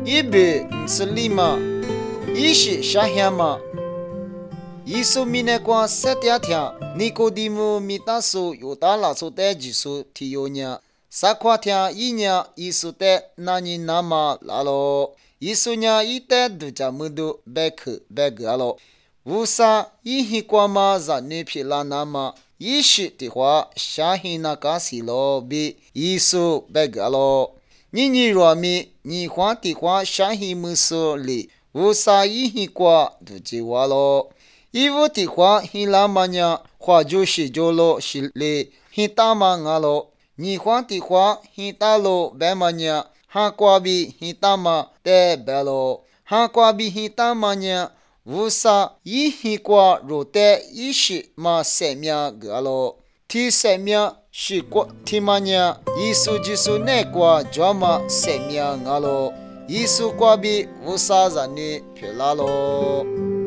一比是立马，一是下下嘛。耶稣米那光十点天，尼哥底母米大叔有大拉出代技术提有呢。撒夸天一年，耶稣代那人那么拉咯。耶稣呢一代都在门头白口白个咯。无啥一黑光嘛在女皮拉那么，一是的话下黑那个是咯比耶稣白个咯。你若米你花的话下黑没说哩，无啥一黑光都接话咯。一屋的话，黑拉玛呢，话就是就咯是嘞，黑大嘛我咯。你话的话，黑大咯白嘛呢，哈瓜比黑大嘛得白咯，哈瓜比黑大嘛呢，无啥一黑瓜若得一时嘛生命个咯。提生命是瓜提嘛呢，耶稣就是那瓜叫嘛生命个咯，耶稣瓜比无啥人呢偏拉咯。